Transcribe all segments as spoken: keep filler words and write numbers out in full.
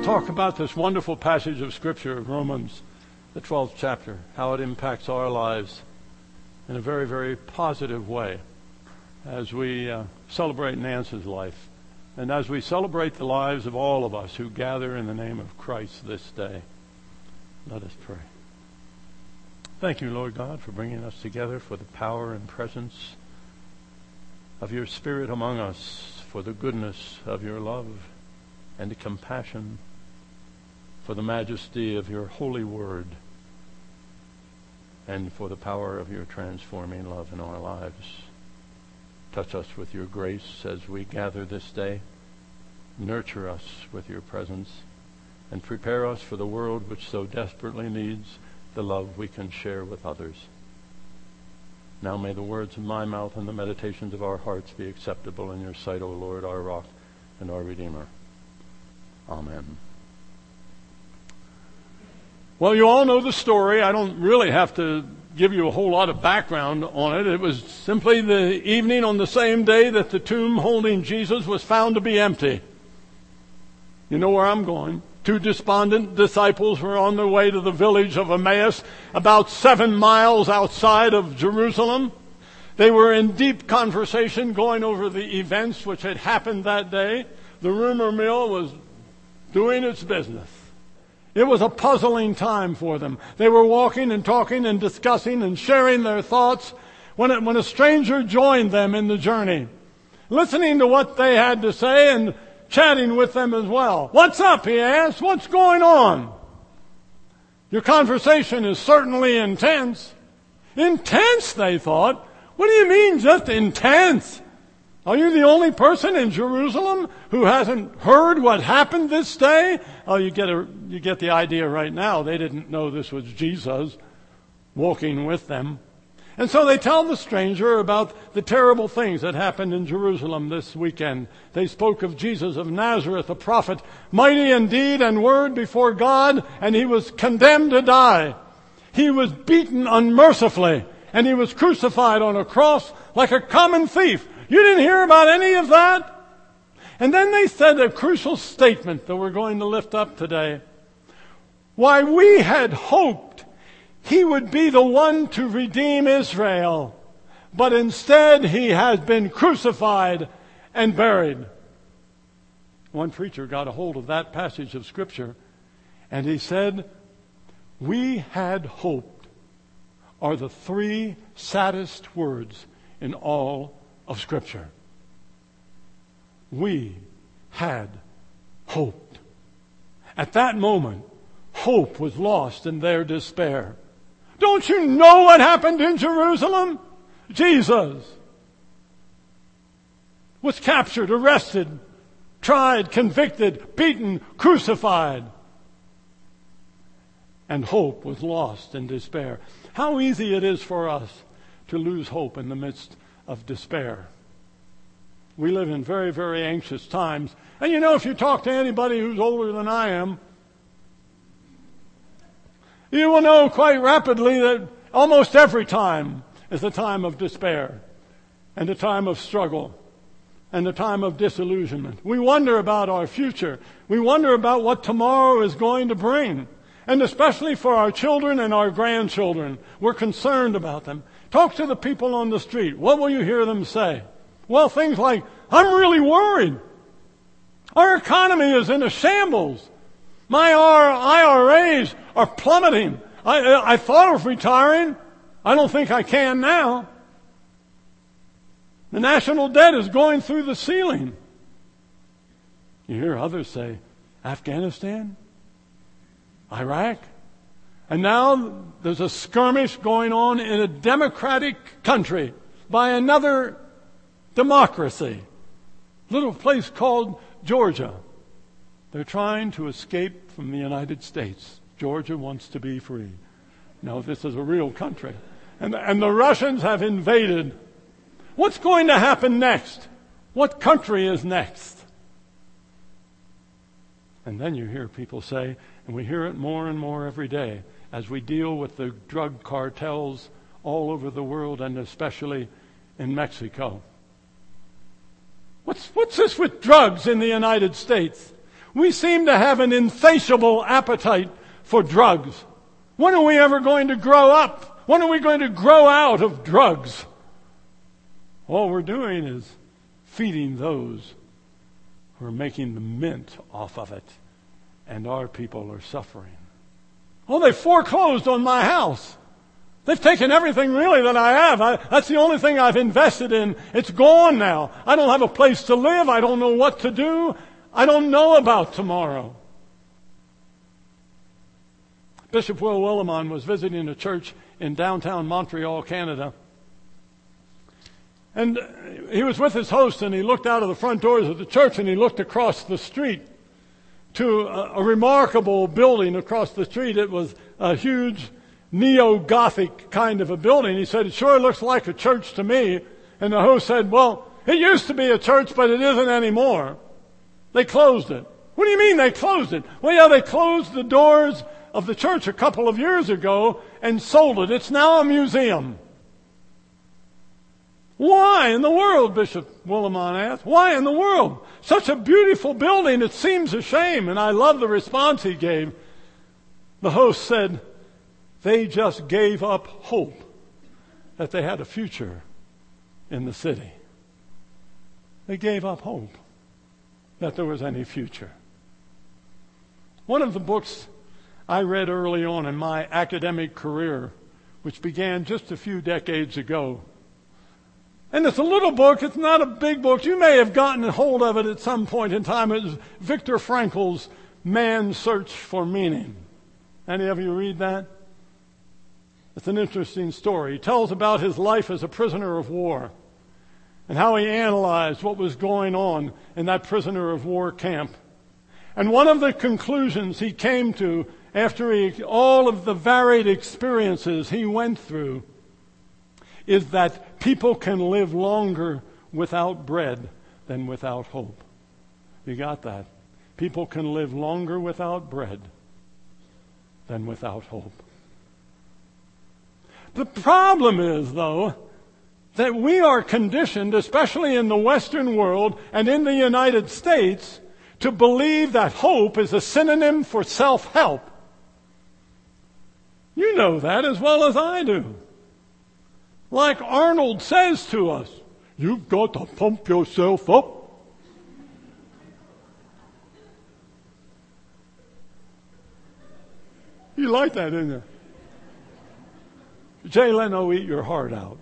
talk about this wonderful passage of Scripture, Romans, the twelfth chapter, how it impacts our lives in a very, very positive way as we uh, celebrate Nance's life and as we celebrate the lives of all of us who gather in the name of Christ this day. Let us pray. Thank you, Lord God, for bringing us together, for the power and presence of your Spirit among us, for the goodness of your love and the compassion, for the majesty of your holy word, and for the power of your transforming love in our lives. Touch us with your grace as we gather this day. Nurture us with your presence, and prepare us for the world which so desperately needs the love we can share with others. Now may the words of my mouth and the meditations of our hearts be acceptable in your sight, O Lord, our rock and our Redeemer. Amen. Well, you all know the story. I don't really have to give you a whole lot of background on it. It was simply the evening on the same day that the tomb holding Jesus was found to be empty. You know where I'm going. Two despondent disciples were on their way to the village of Emmaus, about seven miles outside of Jerusalem. They were in deep conversation going over the events which had happened that day. The rumor mill was doing its business. It was a puzzling time for them. They were walking and talking and discussing and sharing their thoughts when, it, when a stranger joined them in the journey, listening to what they had to say and chatting with them as well. "What's up?" he asked. "What's going on?" "Your conversation is certainly intense." Intense, they thought. What do you mean just intense? Are you the only person in Jerusalem who hasn't heard what happened this day? Oh, you get a, you get the idea right now. They didn't know this was Jesus walking with them. And so they tell the stranger about the terrible things that happened in Jerusalem this weekend. They spoke of Jesus of Nazareth, a prophet, mighty in deed and word before God, and he was condemned to die. He was beaten unmercifully, and he was crucified on a cross like a common thief. You didn't hear about any of that? And then they said a crucial statement that we're going to lift up today. "Why, we had hoped he would be the one to redeem Israel, but instead he has been crucified and buried." One preacher got a hold of that passage of Scripture, and he said, "We had hoped" are the three saddest words in all of Scripture. We had hoped. At that moment, hope was lost in their despair. Don't you know what happened in Jerusalem? Jesus was captured, arrested, tried, convicted, beaten, crucified. And hope was lost in despair. How easy it is for us to lose hope in the midst of despair. We live in very, very anxious times. And you know, if you talk to anybody who's older than I am, you will know quite rapidly that almost every time is a time of despair and a time of struggle and a time of disillusionment. We wonder about our future. We wonder about what tomorrow is going to bring. And especially for our children and our grandchildren, we're concerned about them. Talk to the people on the street. What will you hear them say? Well, things like, "I'm really worried. Our economy is in a shambles. My I R As are plummeting. I, I thought of retiring. I don't think I can now. The national debt is going through the ceiling." You hear others say, "Afghanistan? Iraq? And now there's a skirmish going on in a democratic country by another democracy. Little place called Georgia. They're trying to escape from the United States. Georgia wants to be free." No, this is a real country. And, and the Russians have invaded. What's going to happen next? What country is next? And then you hear people say, and we hear it more and more every day, as we deal with the drug cartels all over the world and especially in Mexico. What's, what's this with drugs in the United States? We seem to have an insatiable appetite for drugs. When are we ever going to grow up? When are we going to grow out of drugs? All we're doing is feeding those who are making the mint off of it, and our people are suffering. Oh, they foreclosed on my house. They've taken everything really that I have. I, that's the only thing I've invested in. It's gone now. I don't have a place to live. I don't know what to do. I don't know about tomorrow. Bishop Will Willimon was visiting a church in downtown Montreal, Canada. And he was with his host, and he looked out of the front doors of the church, and he looked across the street to a, a remarkable building across the street. It was a huge neo-Gothic kind of a building. He said, "It sure looks like a church to me." And the host said, "Well, it used to be a church, but it isn't anymore. They closed it." "What do you mean they closed it?" "Well, yeah, they closed the doors of the church a couple of years ago and sold it. It's now a museum." "Why in the world?" Bishop Willimon asked. "Why in the world? Such a beautiful building, it seems a shame." And I love the response he gave. The host said, "They just gave up hope that they had a future in the city." They gave up hope that there was any future. One of the books I read early on in my academic career, which began just a few decades ago, and it's a little book, it's not a big book. You may have gotten a hold of it at some point in time. It was Viktor Frankl's Man's Search for Meaning. Any of you read that? It's an interesting story. He tells about his life as a prisoner of war and how he analyzed what was going on in that prisoner of war camp. And one of the conclusions he came to after he, all of the varied experiences he went through is that people can live longer without bread than without hope. You got that? People can live longer without bread than without hope. The problem is, though, that we are conditioned, especially in the Western world and in the United States, to believe that hope is a synonym for self-help. You know that as well as I do. Like Arnold says to us, "You've got to pump yourself up." You like that, didn't you? Jay Leno, eat your heart out.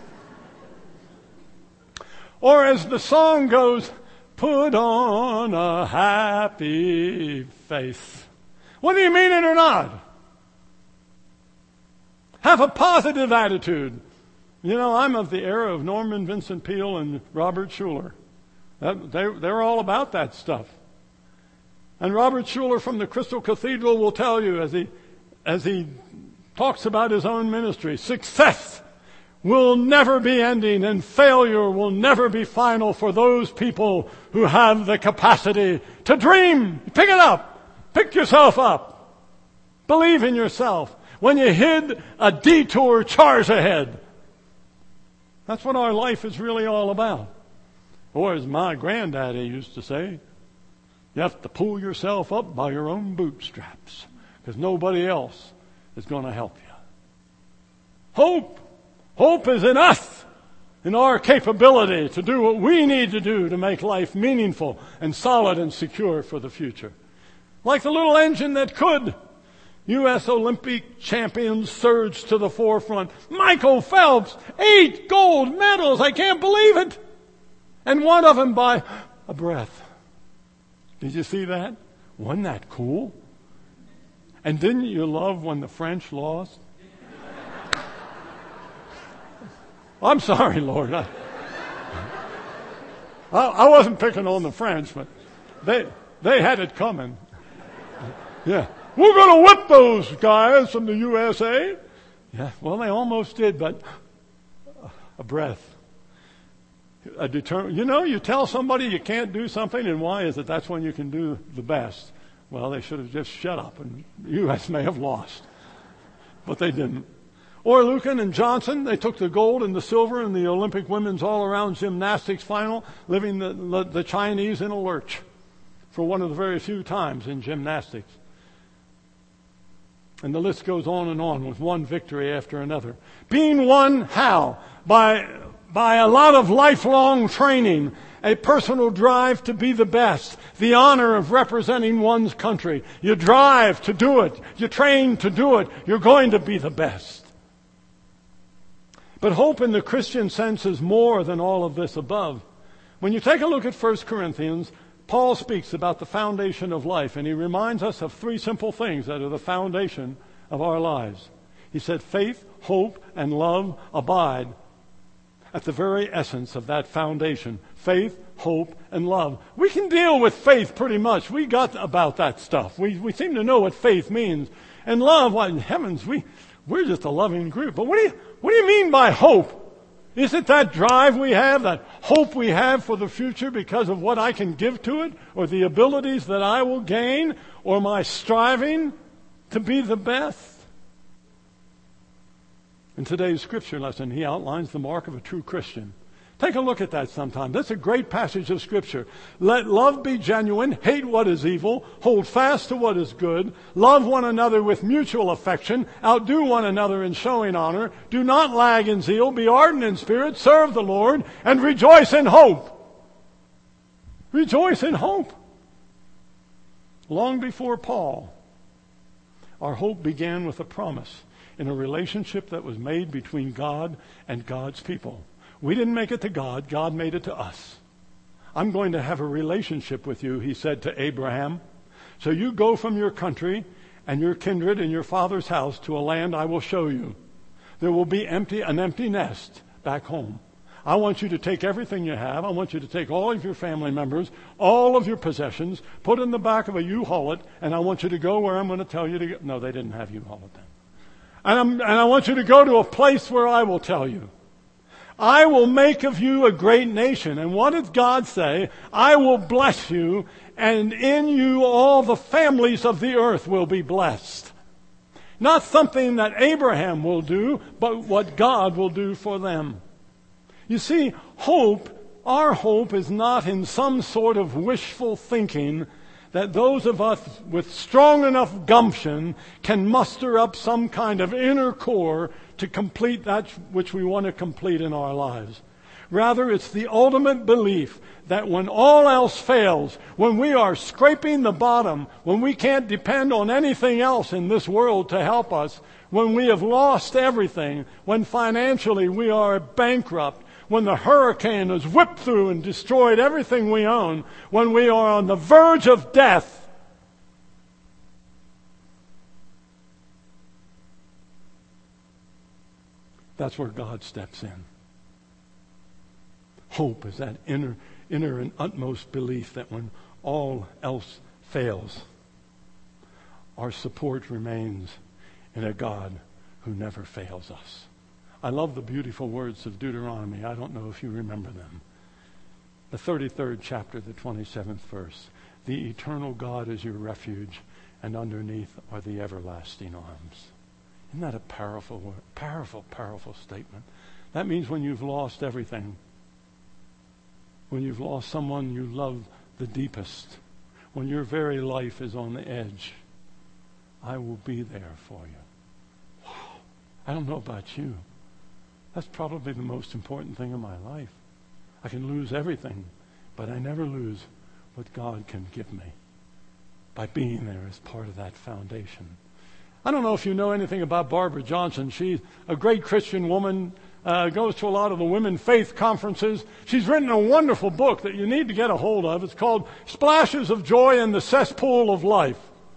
Or as the song goes, "Put on a happy face." Whether you mean it or not. Have a positive attitude. You know, I'm of the era of Norman Vincent Peale and Robert Schuller. That, they, they're all about that stuff. And Robert Schuller from the Crystal Cathedral will tell you as he, as he talks about his own ministry, success will never be ending and failure will never be final for those people who have the capacity to dream. Pick it up. Pick yourself up. Believe in yourself. When you hit a detour, charge ahead. That's what our life is really all about. Or as my granddaddy used to say, you have to pull yourself up by your own bootstraps because nobody else is going to help you. Hope. Hope is in us, in our capability to do what we need to do to make life meaningful and solid and secure for the future. Like the little engine that could. U S Olympic champions surged to the forefront. Michael Phelps, eight gold medals. I can't believe it. And one of them by a breath. Did you see that? Wasn't that cool? And didn't you love when the French lost? I'm sorry, Lord. I, I wasn't picking on the French, but they they had it coming. Yeah. We're going to whip those guys from the U S A. Yeah, well, they almost did, but a breath. A determined, you know, you tell somebody you can't do something, and why is it? That's when you can do the best. Well, they should have just shut up, and the U S may have lost. But they didn't. Or Lucan and Johnson, they took the gold and the silver in the Olympic women's all-around gymnastics final, leaving the, the, the Chinese in a lurch. for one of the very few times in gymnastics. And the list goes on and on with one victory after another. Being won how? By, by a lot of lifelong training, a personal drive to be the best, the honor of representing one's country. You drive to do it. You train to do it. You're going to be the best. But hope in the Christian sense is more than all of this above. When you take a look at First Corinthians, Paul speaks about the foundation of life, and he reminds us of three simple things that are the foundation of our lives. He said faith, hope, and love abide at the very essence of that foundation. Faith, hope, and love. We can deal with faith pretty much. We got about that stuff. We we seem to know what faith means. And love, why, heavens, we, we're just a loving group. But what do you, what do you mean by hope? Is it that drive we have, that hope we have for the future because of what I can give to it, or the abilities that I will gain, or my striving to be the best? In today's scripture lesson, he outlines the mark of a true Christian. Take a look at that sometime. That's a great passage of Scripture. Let love be genuine, hate what is evil, hold fast to what is good, love one another with mutual affection, outdo one another in showing honor, do not lag in zeal, be ardent in spirit, serve the Lord, and rejoice in hope. Rejoice in hope. Long before Paul, our hope began with a promise in a relationship that was made between God and God's people. We didn't make it to God. God made it to us. I'm going to have a relationship with you, he said to Abraham. So you go from your country and your kindred and your father's house to a land I will show you. There will be empty, an empty nest back home. I want you to take everything you have. I want you to take all of your family members, all of your possessions, put in the back of a U-Haul it, and I want you to go where I'm going to tell you to go. No, they didn't have U-Haul it then. And, I'm, and I want you to go to a place where I will tell you. I will make of you a great nation. And what did God say? I will bless you, and in you all the families of the earth will be blessed. Not something that Abraham will do, but what God will do for them. You see, hope, our hope is not in some sort of wishful thinking that those of us with strong enough gumption can muster up some kind of inner core to complete that which we want to complete in our lives. Rather, it's the ultimate belief that when all else fails, when we are scraping the bottom, when we can't depend on anything else in this world to help us, when we have lost everything, when financially we are bankrupt, when the hurricane has whipped through and destroyed everything we own, when we are on the verge of death, that's where God steps in. Hope is that inner, inner and utmost belief that when all else fails, our support remains in a God who never fails us. I love the beautiful words of Deuteronomy. I don't know if you remember them. The thirty-third chapter, the twenty-seventh verse. The eternal God is your refuge, and underneath are the everlasting arms. Isn't that a powerful word? Powerful, powerful statement. That means when you've lost everything, when you've lost someone you love the deepest, when your very life is on the edge, I will be there for you. Wow. I don't know about you. That's probably the most important thing in my life. I can lose everything, but I never lose what God can give me by being there as part of that foundation. I don't know if you know anything about Barbara Johnson. She's a great Christian woman, uh, goes to a lot of the women faith conferences. She's written a wonderful book that you need to get a hold of. It's called Splashes of Joy in the Cesspool of Life.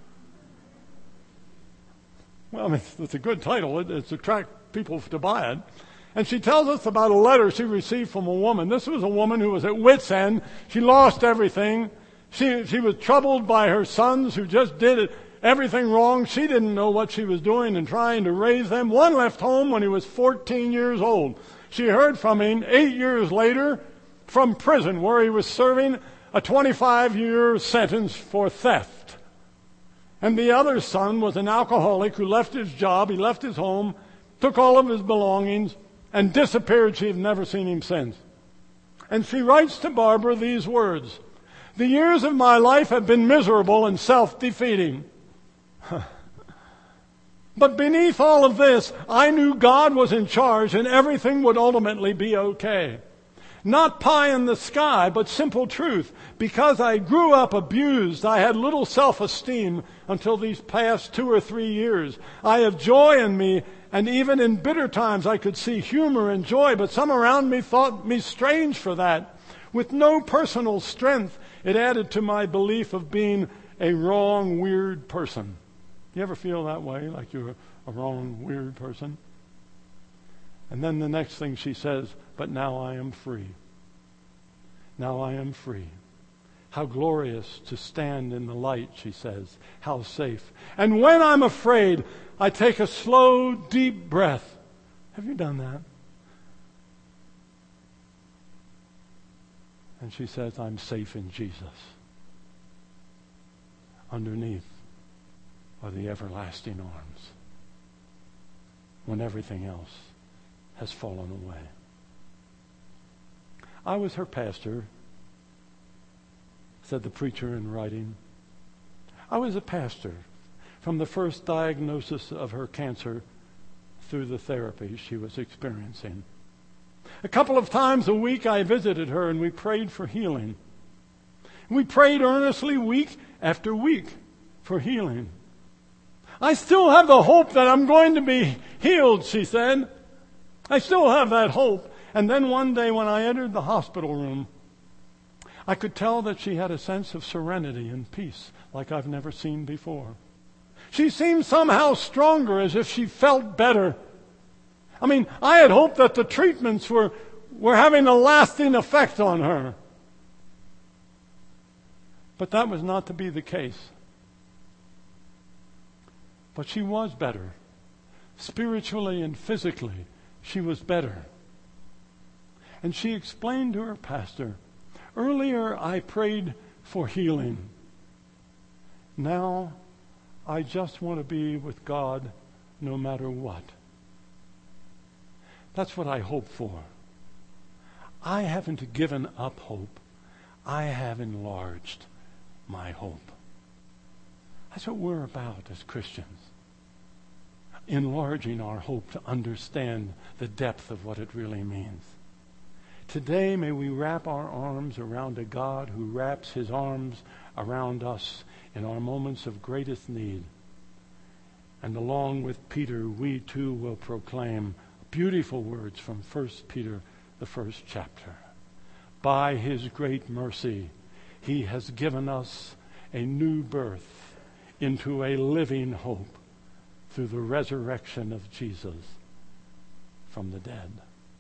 Well, it's, it's a good title. It, it's attract people to buy it. And she tells us about a letter she received from a woman. This was a woman who was at wit's end. She lost everything. She, she was troubled by her sons who just did it, everything wrong. She didn't know what she was doing and trying to raise them. One left home when he was fourteen years old. She heard from him eight years later from prison where he was serving a twenty-five year sentence for theft. And the other son was an alcoholic who left his job, he left his home, took all of his belongings, and disappeared. She had never seen him since. And she writes to Barbara these words. The years of my life have been miserable and self-defeating. But beneath all of this, I knew God was in charge and everything would ultimately be okay. Not pie in the sky, but simple truth. Because I grew up abused, I had little self-esteem until these past two or three years. I have joy in me, and even in bitter times I could see humor and joy, but some around me thought me strange for that. With no personal strength, it added to my belief of being a wrong, weird person. You ever feel that way, like you're a wrong, weird person? And then the next thing she says, but now I am free. Now I am free. How glorious to stand in the light, she says. How safe. And when I'm afraid, I take a slow, deep breath. Have you done that? And she says, I'm safe in Jesus. Underneath are the everlasting arms. When everything else has fallen away. I was her pastor, said the preacher in writing. I was a pastor from the first diagnosis of her cancer through the therapy she was experiencing. A couple of times a week I visited her and we prayed for healing. We prayed earnestly week after week for healing. I still have the hope that I'm going to be healed, she said. I still have that hope. And then one day when I entered the hospital room, I could tell that she had a sense of serenity and peace like I've never seen before. She seemed somehow stronger, as if she felt better. I mean, I had hoped that the treatments were, were having a lasting effect on her. But that was not to be the case. But she was better. Spiritually and physically, she was better. And she explained to her pastor, earlier I prayed for healing. Now I just want to be with God no matter what. That's what I hope for. I haven't given up hope. I have enlarged my hope. That's what we're about as Christians. Enlarging our hope to understand the depth of what it really means. Today, may we wrap our arms around a God who wraps his arms around us in our moments of greatest need. And along with Peter, we too will proclaim beautiful words from First Peter, the first chapter. By his great mercy, he has given us a new birth into a living hope through the resurrection of Jesus from the dead.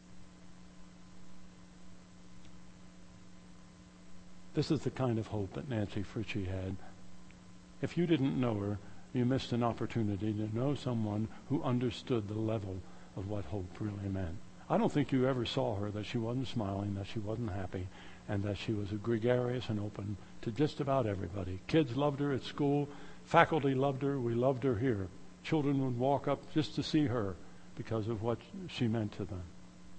This is the kind of hope that Nancy Fritchie had. If you didn't know her, you missed an opportunity to know someone who understood the level of what hope really meant. I don't think you ever saw her that she wasn't smiling, that she wasn't happy, and that she was gregarious and open to just about everybody. Kids loved her at school. Faculty loved her. We loved her here. Children would walk up just to see her because of what she meant to them.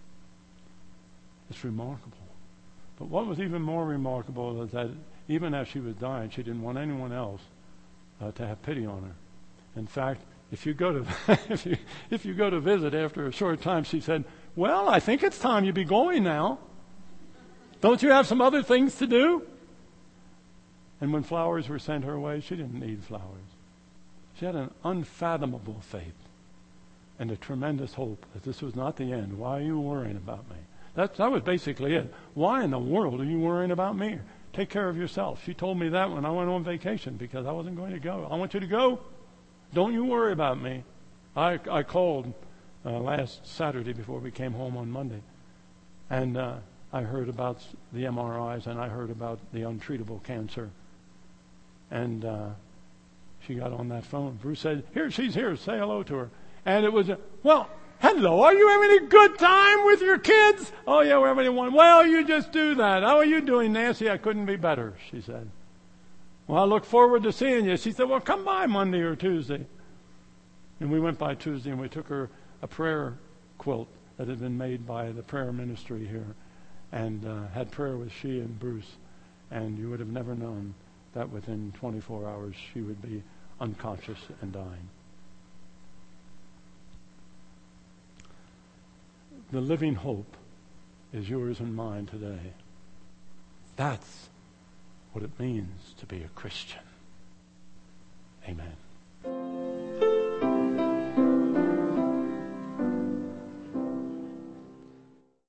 It's remarkable. But what was even more remarkable is that even as she was dying, she didn't want anyone else uh, to have pity on her. In fact, if you go to if you if you go to visit after a short time, she said, "Well, I think it's time you be going now. Don't you have some other things to do?" And when flowers were sent her way, she didn't need flowers. She had an unfathomable faith and a tremendous hope that this was not the end. Why are you worrying about me? That, that was basically it. Why in the world are you worrying about me? Take care of yourself. She told me that when I went on vacation because I wasn't going to go. I want you to go. Don't you worry about me. I, I called uh, last Saturday before we came home on Monday. And uh, I heard about the M R Is and I heard about the untreatable cancer. And uh, she got on that phone. Bruce said, here, she's here. Say hello to her. And it was, a, well, hello. Are you having a good time with your kids? Oh, yeah, we're having one. Well, you just do that. How are you doing, Nancy? I couldn't be better, she said. Well, I look forward to seeing you. She said, well, come by Monday or Tuesday. And we went by Tuesday and we took her a prayer quilt that had been made by the prayer ministry here and uh, had prayer with she and Bruce. and you would have never known that within twenty-four hours she would be unconscious and dying. The living hope is yours and mine today. That's what it means to be a Christian. Amen.